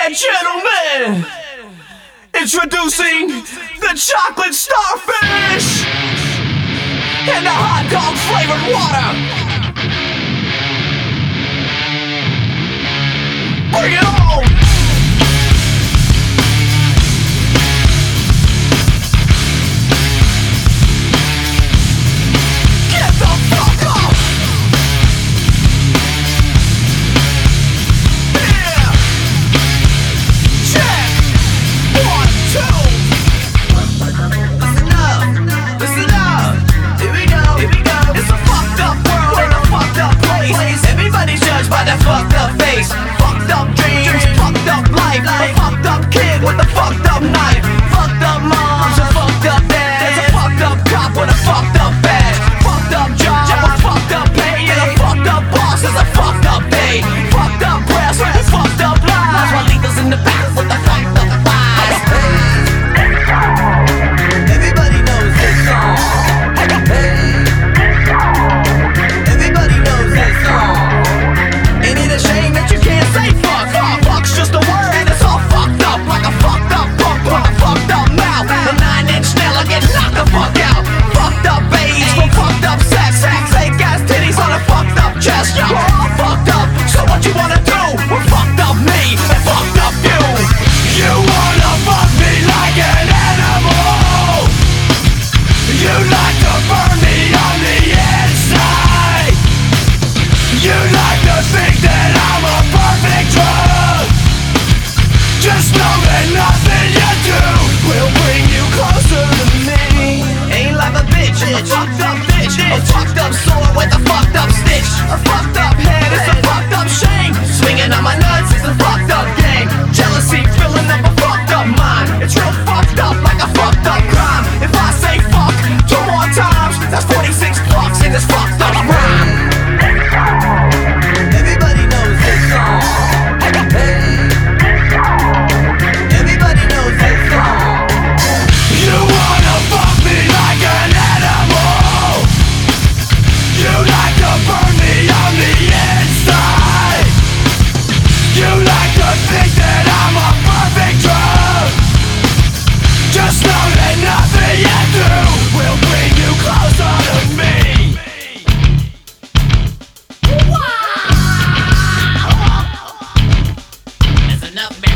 and gentlemen, introducing the chocolate starfish and the hot dog flavored water. Bring it on! Get the fuck off! Yeah! Check! 1, 2! Listen up! Here we go! It's a fucked up world and a fucked up place. Everybody's judged by that fucked up face. Fucked up dreams, fucked up life. A fucked up kid with a fucked up knife. Fucked up moms, a fucked up dad. There's a fucked up cop with a fucked up badge. Fucked up job, a fucked up pay. And a fucked up boss is a fucked up day. Fucked up press with a fucked up lies. While leaders in the back with a fucked up lies. Everybody knows this song. Everybody knows this song. Ain't it a shame that you can't say fuck? Fuck's just a word and it's all fucked up. Like a fucked up punk with a fucked up mouth. The 9-inch nail will get knocked the fuck out. Fucked up babes from fucked up sex. Fake ass titties on a fucked up chest. We're all fucked up, so what you wanna do? We're fucked up me and fucked up you. You wanna fuck me like an animal. You like to burn me on the inside. You like to think that I'm a perfect drug. Just know that nothing you do will bring you closer to me. Ain't like a bitch, a fucked up bitch. A fucked up sword with a fucked up stitch. A fucked up head, it's a fucked up shame. Swinging on my nuts, it's a fucked up game. Jealousy filling up a fucked up mind. It's real fucked up like a fucked up crime. If I say fuck 2 more times, that's 46 fucks in this fucked up rhyme. Everybody knows this song. Everybody knows this song. You wanna fuck me like an animal. You like to burn me on the inside. You like to think that I'm a perfect drug. Just know that nothing you do will bring you closer to me. Wow! That's enough, man.